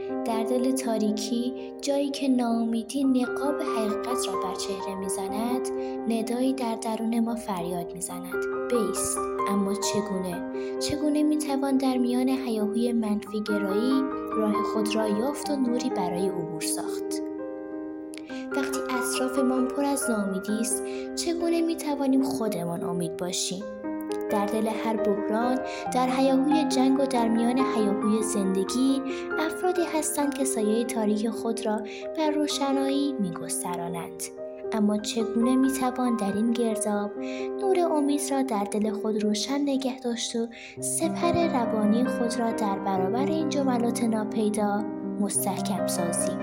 در دل تاریکی، جایی که ناامیدی نقاب حقیقت را بر چهره می‌زند، ندایی در درون ما فریاد می‌زند: بایست. اما چگونه می‌توان در میان هیاهوی منفی گرایی راه خود را یافت و نوری برای عبور ساخت؟ وقتی اطرافمان پر از ناامیدی است، چگونه می‌توانیم خودمان امید باشیم؟ در دل هر بحران، در هیاهوی جنگ و در میان هیاهوی زندگی، افرادی هستند که سایه تاریک خود را بر روشنایی می‌گسترانند. اما چگونه می‌توان در این گرداب نور امید را در دل خود روشن نگه داشت و سپر روانی خود را در برابر این جملات ناپیدا مستحکم سازیم؟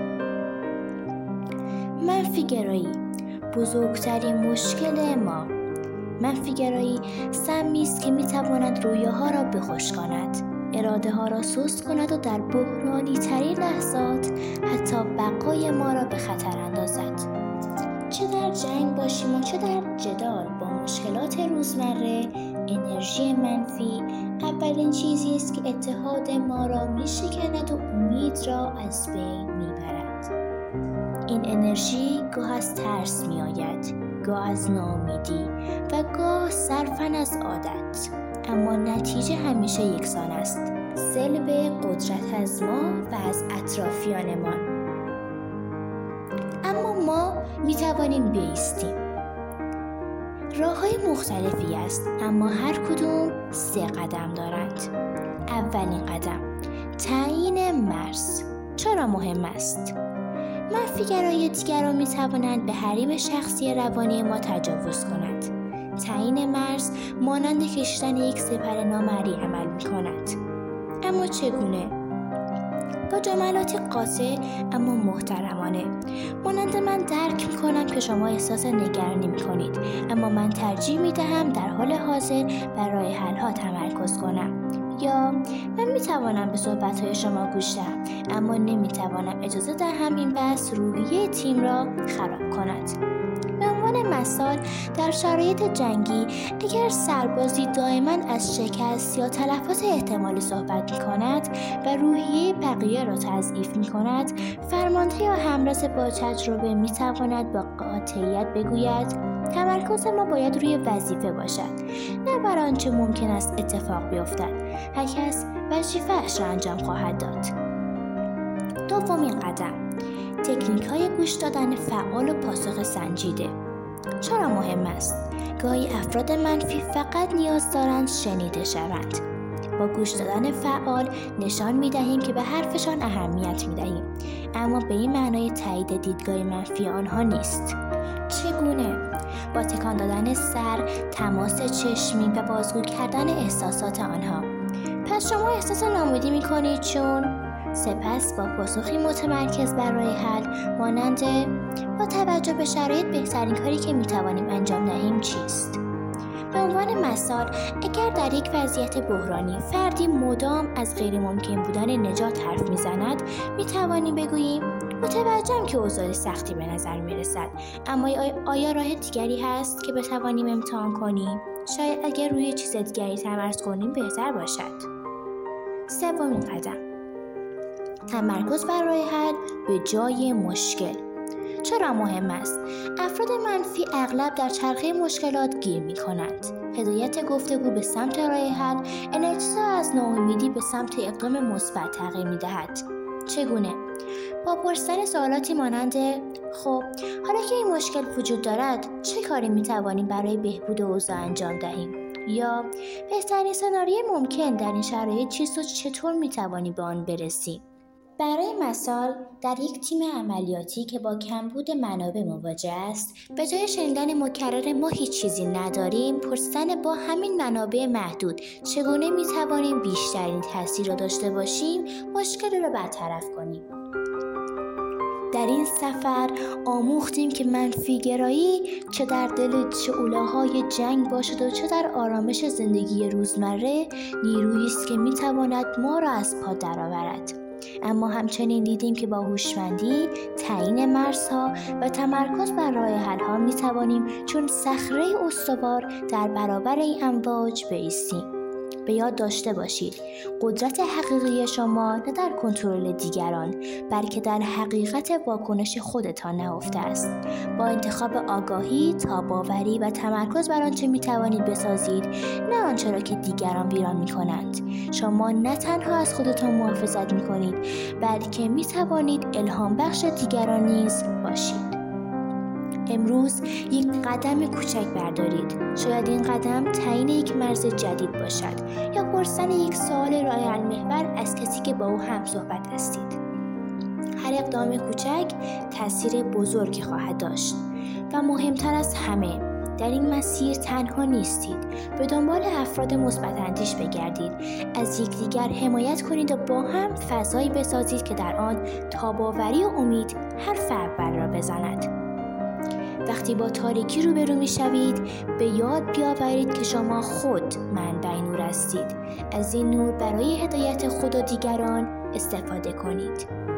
منفی گرایی، بزرگترین مشکل ما. منفی گرایی سمی است که میتواند رویاها را بخشکاند، اراده ها را سست کند و در بحرانی ترین لحظات حتی بقای ما را به خطر اندازد. چه در جنگ باشیم و چه در جدال با مشکلات روزمره، انرژی منفی اولین چیزی است که اتحاد ما را میشکند و امید را از بین میبرد. این انرژی گاه از ترس میآید، گاه از ناامیدی و گاه صرفاً از عادت، اما نتیجه همیشه یکسان است: سلب قدرت از ما و از اطرافیانمان. اما ما میتوانیم بایستیم. راه‌های مختلفی است، اما هر کدوم 3 قدم دارند. اولین قدم، تعیین مرز. چرا مهم است؟ منفی گرایی دیگران می توانند به حریم شخصی روانی ما تجاوز کنند. تعیین مرز مانند کشیدن یک سپر نامرئی عمل می کند. اما چگونه؟ با جملاتی قاطع اما محترمانه، مانند: من درک می کنم که شما احساس نگرانی می کنید، اما من ترجیح می دهم در حال حاضر بر راه حل‌ها تمرکز کنم. یا من میتوانم به صحبت‌های شما گوش دهم، اما نمیتوانم اجازه دهم این بحث روحیه تیم را خراب کند. به عنوان مثال، در شرایط جنگی اگر سربازی دائما از شکست یا تلفات احتمالی صحبت می‌کند و روحیه بقیه را تضعیف می‌کند، فرمانده یا همراز با تجربه میتواند با قاطعیت بگوید: تمرکز ما باید روی وظیفه باشد، نه بر آنچه ممکن است اتفاق بیفتد. هر کس وظیفه‌اش را انجام خواهد داد. دومین قدم، تکنیک‌های گوش دادن فعال و پاسخ سنجیده. چرا مهم است؟ گاهی افراد منفی فقط نیاز دارند شنیده شوند. با گوش دادن فعال نشان می‌دهیم که به حرفشان اهمیت می‌دهیم، اما به این معنای تایید دیدگاه منفی آنها نیست. چگونه؟ با تکان دادن سر، تماس چشمی و بازگو کردن احساسات آنها. پس شما احساس ناامیدی می‌کنید چون؟ سپس با پاسخی متمرکز بر راه حل، مانند: با توجه به شرایط بهترین کاری که می‌توانیم انجام دهیم چیست؟ به عنوان مثال، اگر در یک وضعیت بحرانی فردی مدام از غیر ممکن بودن نجات حرف می‌زند، می‌توانیم بگوییم: متوجهم که اوضاع سختی به نظر می‌رسد، اما آیا راه دیگری هست که بتوانیم امتحان کنیم؟ شاید اگر روی چیز دیگری تمرکز کنیم بهتر باشد. سومین قدم، تمرکز بر راه حل به جای مشکل. چرا مهم است؟ افراد منفی اغلب در چرخه مشکلات گیر می‌کنند. هدایت گفتگو به سمت راه حل انرژی را از ناامیدی به سمت اقدام مثبت تغییر می‌دهد. چگونه؟ با پرسیدن سوالاتی مانند: خب حالا که این مشکل وجود دارد، چه کاری می‌توانیم برای بهبود اوضاع انجام دهیم؟ یا بهترین سناریوی ممکن در این شرایط چیست و چطور می‌توانیم به آن برسیم؟ برای مثال، در یک تیم عملیاتی که با کمبود منابع مواجه است، به جای شنیدن مکرر ما هیچ چیزی نداریم، پرسیدن با همین منابع محدود چگونه می‌توانیم بیشترین تاثیر را داشته باشیم، مشکل را برطرف کنیم. در این سفر آموختیم که منفی گرایی چه در دل شعله‌های جنگ باشد و چه در آرامش زندگی روزمره، نیرویی است که می‌تواند ما را از پا درآورد. اما همچنین دیدیم که با هوشمندی، تعیین مرزها و تمرکز بر راه حل‌ها می‌توانیم چون صخره استوار در برابر این امواج بایستیم. به یاد داشته باشید قدرت حقیقی شما نه در کنترل دیگران بلکه در حقیقت واکنش خودتان نهفته است. با انتخاب آگاهی، تاب‌آوری و تمرکز بر آنچه می‌توانید بسازید، نه آنچه را که دیگران ویران می‌کنند، شما نه تنها از خودتان محافظت می‌کنید بلکه می‌توانید الهام بخش دیگران نیز باشید. امروز یک قدم کوچک بردارید. شاید این قدم تعیین یک مرز جدید باشد یا پرسیدن یک سوال رائع المحور از کسی که با او هم صحبت هستید. هر اقدام کوچک تأثیر بزرگی خواهد داشت و مهمتر از همه، در این مسیر تنها نیستید. به دنبال افراد مثبت‌اندیش بگردید، از یکدیگر حمایت کنید و با هم فضایی بسازید که در آن تاب‌آوری و امید حرف اول را بزند. وقتی با تاریکی روبرو می‌شوید، به یاد بیاورید که شما خود منبع نور هستید. از این نور برای هدایت خود و دیگران استفاده کنید.